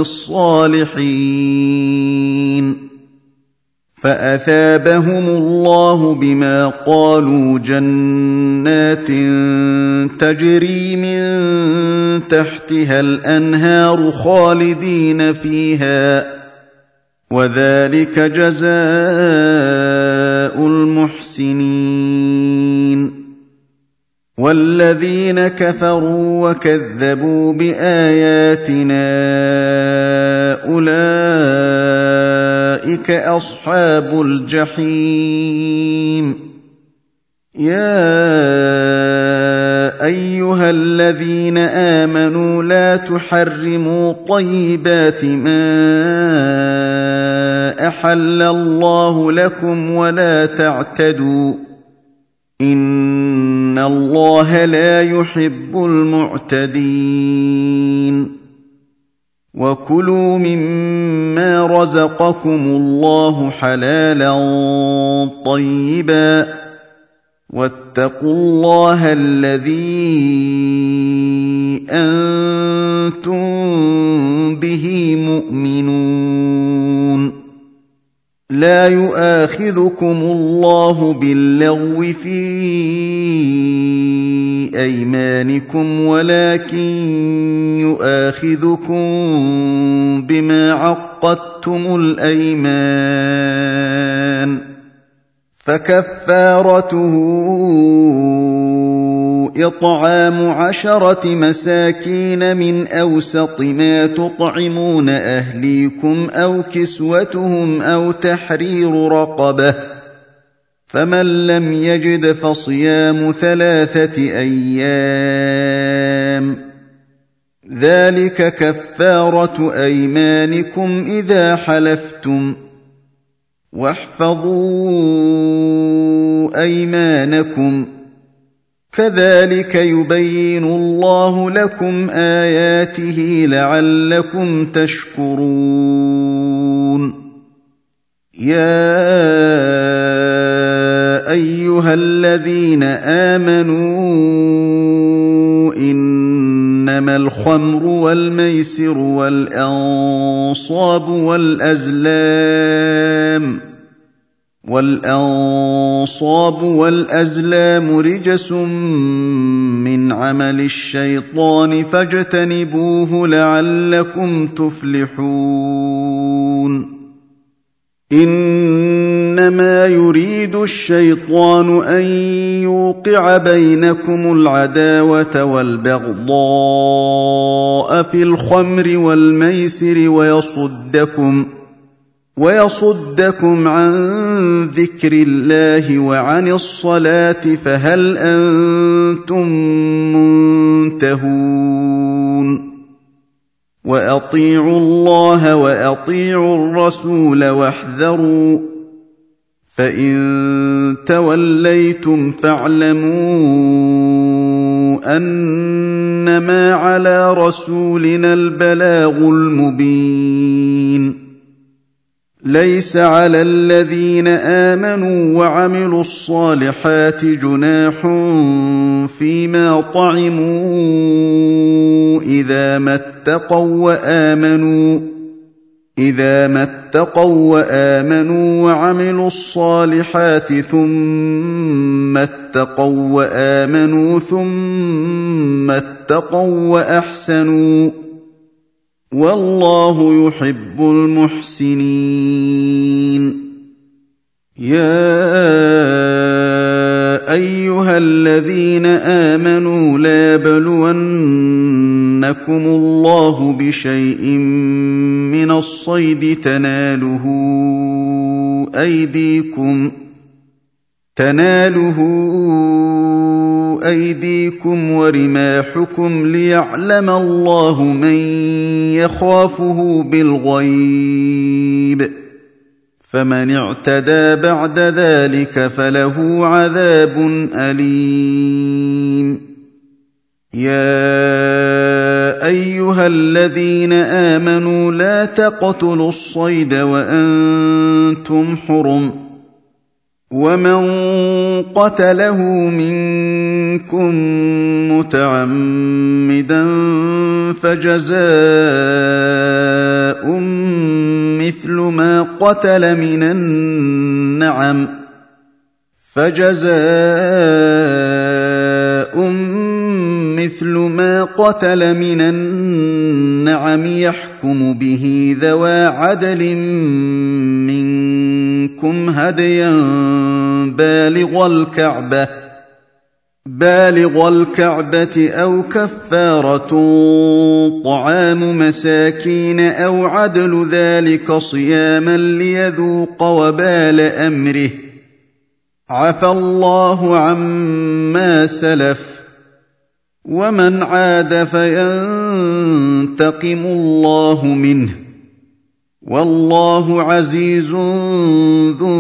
الصَّالِحِينَ فَأَثَابَهُمُ اللَّهُ بِمَا قَالُوا جَنَّاتٍ تَجْرِي مِن تَحْتِهَا الْأَنْهَارُ خَالِدِينَ فِيهَا ۚ وَذَٰلِكَ جَزَاءُ الْمُحْسِنِينَ وَالَّذِينَ كَفَرُوا وَكَذَّبُوا بِآيَاتِنَا أُولَٰئِكَ أَصْحَابُ الْجَحِيمِ يَا أَيُّهَا الَّذِينَ آمَنُوا لَا تُحَرِّمُوا طَيِّبَاتِ مَا أَحَلَّ اللَّهُ لَكُمْ وَلَا تَعْتَدُوا ۚ إِنَّ اللَّهَ لَا يُحِبُّ الْمُعْتَدِينَ وَكُلُوا مِمَّا رَزَقَكُمُ اللَّهُ حَلَالًا طَيِّبًا ۚ وَاتَّقُوا اللَّهَ الَّذِي أَنتُم بِهِ مُؤْمِنُونَ لا يؤاخذكم الله باللغو في أيمانكم ولكن يؤاخذكم بما عقدتم الأيمان فكفارته إطعام عشرة مساكين من أوسط ما تطعمون أهليكم أو كسوتهم أو تحرير رقبة فمن لم يجد فصيام ثلاثة أيام ذلك كفارة أيمانكم إذا حلفتم واحفظوا أيمانكم كذلك يبين الله لكم آياته لعلكم تشكرون يا أيها الذين آمنوا إنما الخمر والميسر والأنصاب والأزلام والأنصاب والأزلام رجس من عمل الشيطان فاجتنبوه لعلكم تفلحون إنما يريد الشيطان أن يوقع بينكم العداوة والبغضاء في الخمر والميسر ويصدكم ويصدكم عن ذكر الله وعن الصلاة فهل أنتم منتهون وأطيعوا الله وأطيعوا الرسول واحذروا فإن توليتم فاعلموا أنما على رسولنا البلاغ المبين ليس على الذين آمنوا وعملوا الصالحات جناح فيما طعموا إذا ما اتقوا وآمنوا إذا ما اتقوا وآمنوا وعملوا الصالحات ثم اتقوا وآمنوا ثم اتقوا وأحسنوا والله يحب المحسنين يا أيها الذين آمنوا لا يبلونكم الله بشيء من الصيد تناله أيديكم تناله أيديكم ورماحكم ليعلم الله من يخافه بالغيب فمن اعتدى بعد ذلك فله عذاب أليم يا أيها الذين آمنوا لا تقتلوا الصيد وأنتم حرم ومن قتله منكم متعمدا فجزاء مثل ما قتل من النعم فجزاء مثل ما قتل من النعم يحكم به ذوى عدل منكم هديا بالغ الكعبة بالغ الكعبة أو كفارة طعام مساكين أو عدل ذلك صياما ليذوق وبال أمره عفى الله عما سلف ومن عاد فينتقم الله منه والله عزيز ذو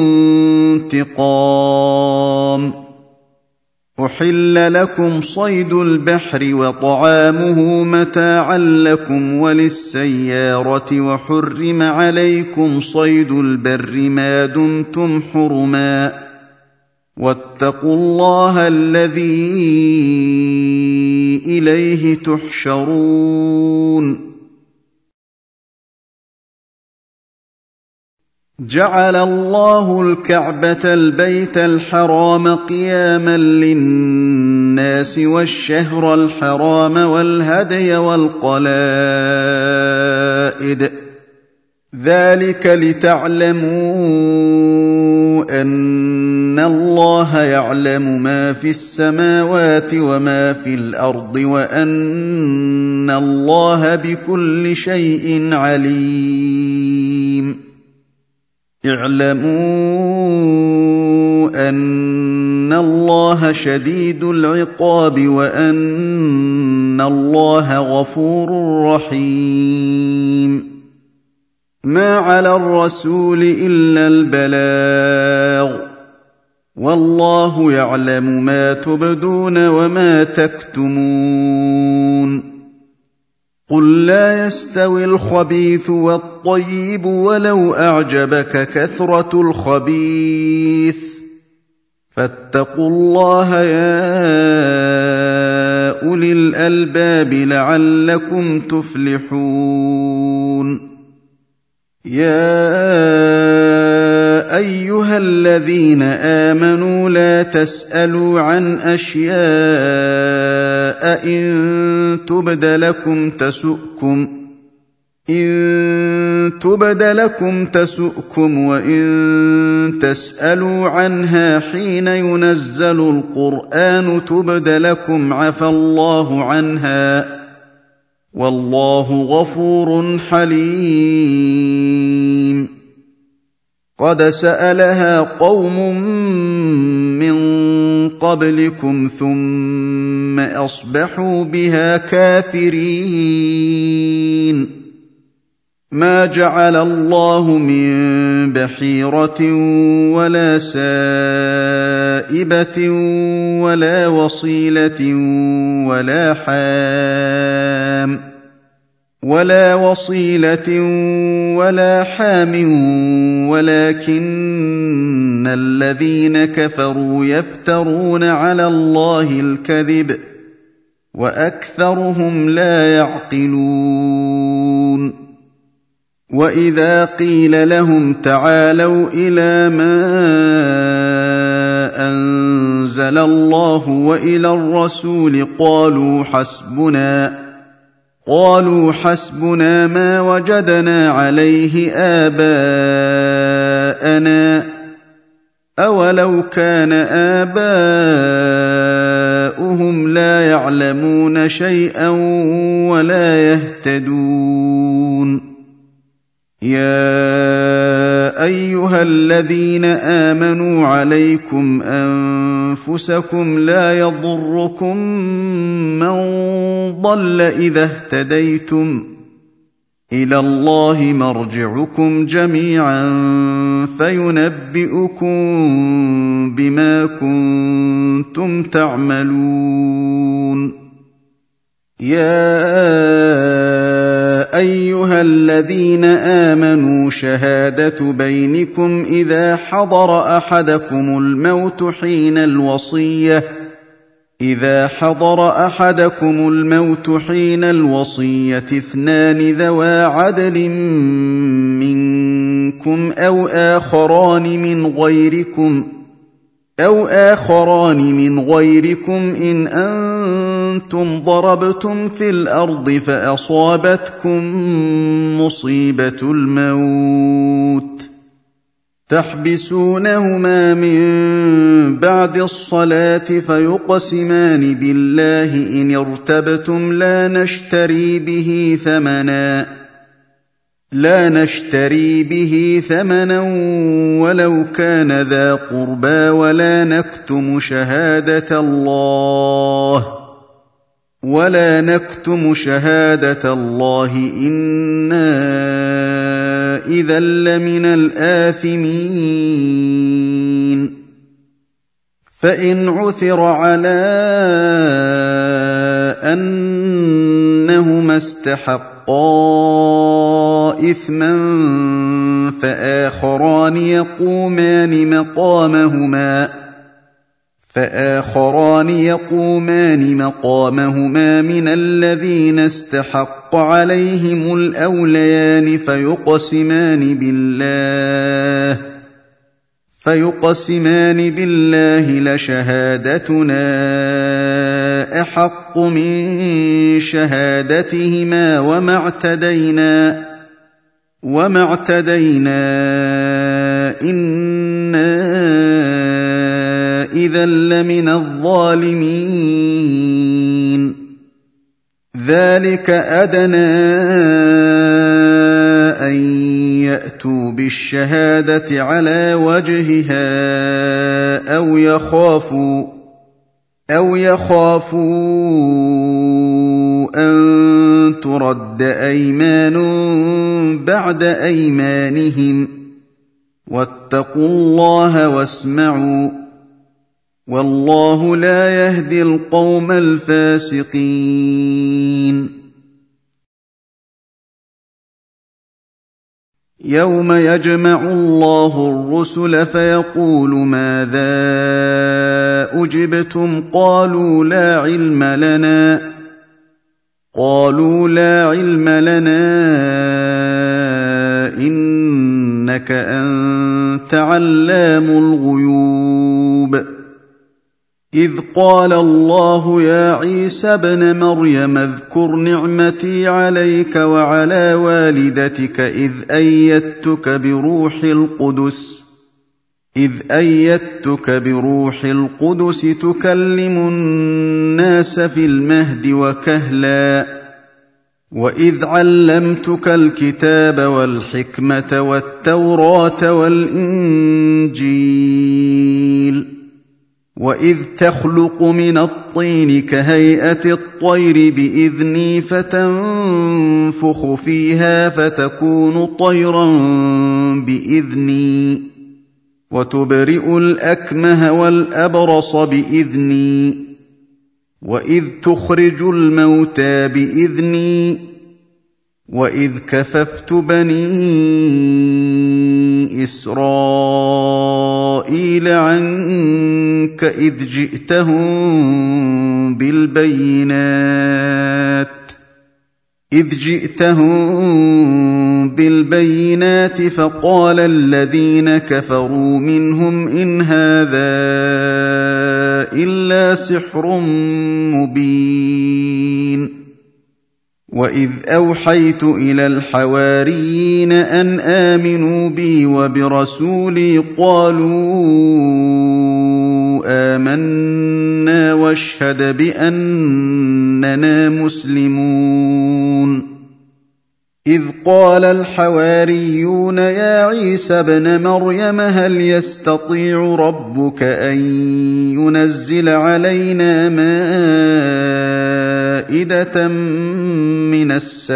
انتقام أحل لكم صيد البحر وطعامه متاعا لكم وللسيارة وحرم عليكم صيد البر ما دمتم حرما واتقوا الله الذي إليه تحشرون جعل الله الكعبة البيت الحرام قياما للناس والشهر الحرام والهدي والقلائد ذلك لتعلموا أن الله يعلم ما في السماوات وما في الأرض وأن الله بكل شيء عليم اعلموا أن الله شديد العقاب وأن الله غفور رحيم ما على الرسول إلا البلاغ والله يعلم ما تبدون وما تكتمون قل لا يستوي الخبيث والطيب ولو أعجبك كثرة الخبيث فاتقوا الله يا أولي الألباب لعلكم تفلحون يا أيها الذين آمنوا لا تسألوا عن أشياء إن تبد لكم تسؤكم إن تبد لكم تسؤكم وإن تسألوا عنها حين ينزل القرآن تبد لكم عفى الله عنها والله غفور حليم قد سألها قوم من قبلكم ثم أصبحوا بها كافرين ما جعل الله من بحيرة ولا سائبة ولا وصيلة ولا حام ولا وصيلة ولا حام ولكن الذين كفروا يفترون على الله الكذب وأكثرهم لا يعقلون وإذا قيل لهم تعالوا إلى ما أنزل الله وإلى الرسول قالوا حسبنا قالوا حسبنا ما وجدنا عليه آباءنا أولو كان آباؤهم لا يعلمون شيئا ولا يهتدون يا أيها الذين آمنوا عليكم أنفسكم لا يضركم من ضل إذا اهتديتم إلى الله مرجعكم جميعا فينبئكم بما كنتم تعملون يا أيها الذين آمنوا شهادة بينكم إذا حضر أحدكم الموت حين الوصية إذا حضر أحدكم الموت حين الوصية اثنان ذوى عدل منكم أو آخران من غيركم أو آخران من غيركم إن أنتم ضربتم في الأرض فأصابتكم مصيبة الموت تحبسونهما من بعد الصلاة فيقسمان بالله إن ارتبتم لا نشتري به ثمنا لا نشتري به ثمنا ولو كان ذا قربى ولا نكتم شهادة الله ولا نكتم شهادة الله إنا إذا لمن الآثمين فإن عثر على أنهما استحقا إثما فآخران يقومان مقامهما فآخران يقومان مقامهما من الذين استحق عليهم الأوليان فيقسمان بالله فيقسمان بالله لشهادتنا أحق من شهادتهما وما اعتدينا وما اعتدينا إنا إذا لمن الظالمين ذلك أدنى أن يأتوا بالشهادة على وجهها أو يخافوا أو يخافوا أن ترد أيمان بعد أيمانهم واتقوا الله واسمعوا والله لا يهدي القوم الفاسقين يوم يجمع الله الرسل فيقول ماذا أجبتم قالوا لا علم لنا قالوا لا علم لنا إنك أنت علام الغيوب إذ قال الله يا عيسى ابن مريم اذكر نعمتي عليك وعلى والدتك إذ أيدتك بروح القدس إذ أيدتك بروح القدس تكلم الناس في المهد وكهلا وإذ علمتك الكتاب والحكمة والتوراة والإنجيل وإذ تخلق من الطين كهيئة الطير بإذني فتنفخ فيها فتكون طيرا بإذني وتبرئ الأكمه والأبرص بإذني وإذ تخرج الموتى بإذني وإذ كففت بني إسرائيل عنك إذ جئتهم بالبينات إذ جئتهم بالبينات فقال الذين كفروا منهم إن هذا إلا سحر مبين وإذ أوحيت إلى الحواريين أن آمنوا بي وبرسولي قالوا آمنا واشهد بأننا مسلمون إذ قال الحواريون يا عيسى ابن مريم هل يستطيع ربك أن ينزل علينا مائدة من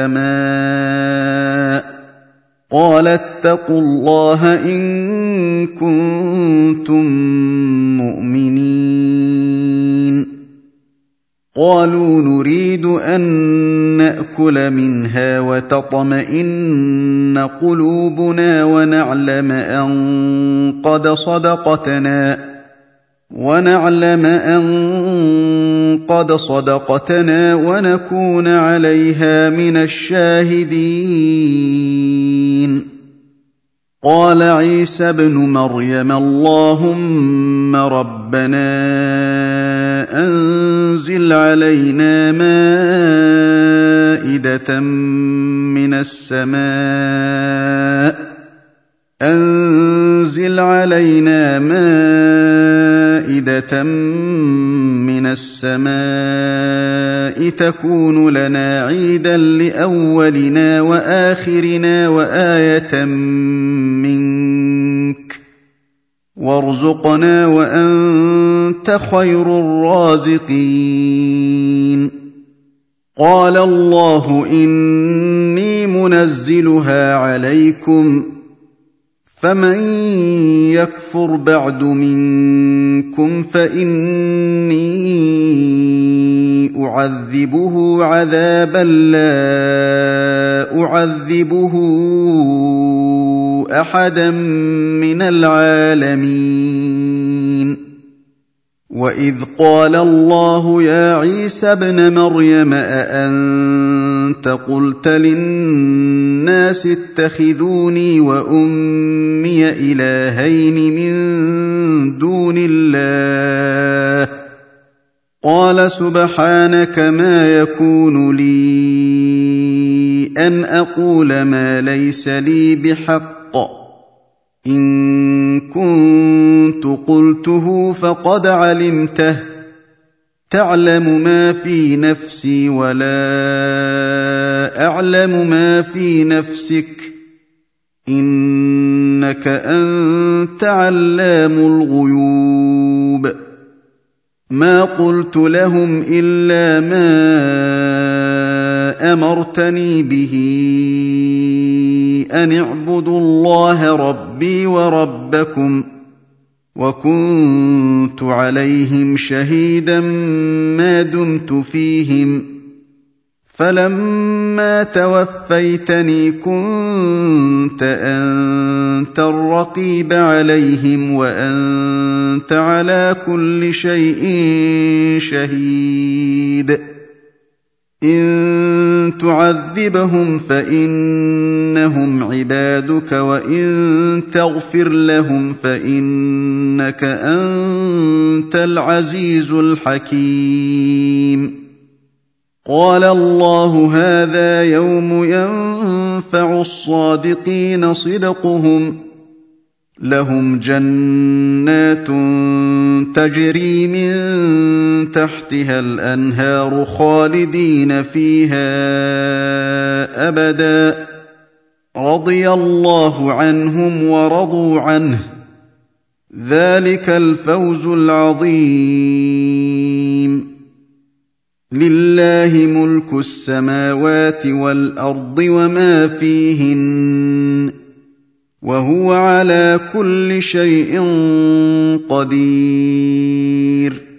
السماء قال اتقوا الله إن كنتم مؤمنين قالوا نريد أن نأكل منها وتطمئن قلوبنا ونعلم أن قد صدقتنا ونعلم أن قد صدقتنا ونكون عليها من الشاهدين قال عيسى ابن مريم اللهم ربنا أنزل علينا مائدة من السماء أنزل علينا مائدة من السماء تكون لنا عيدا لأولنا وآخرنا وآية منك وارزقنا وأنت خير الرازقين قال الله إني منزلها عليكم فمن يكفر بعد منكم فإني أعذبه عذابا لا أعذبه أحدا من العالمين وإذ قال الله يا عيسى ابن مريم أأنت قلت للناس اتخذوني وأمي إلهين من دون الله قال سبحانك ما يكون لي أن أقول ما ليس لي بحق إن كنت قلته فقد علمته تعلم ما في نفسي ولا أعلم ما في نفسك إنك أنت علام الغيوب ما قلت لهم إلا ما أمرتني به أن اعبدوا الله ربي وربكم وكنت عليهم شهيدا ما دمت فيهم فلما توفيتني كنت أنت الرقيب عليهم وأنت على كل شيء شهيد إن تعذبهم فإنهم عبادك وإن تغفر لهم فإنك أنت العزيز الحكيم قال الله هذا يوم ينفع الصادقين صدقهم لهم جنات تجري من تحتها الأنهار خالدين فيها أبدا رضي الله عنهم ورضوا عنه ذلك الفوز العظيم لله ملك السماوات والأرض وما فيهن وهو على كل شيء قدير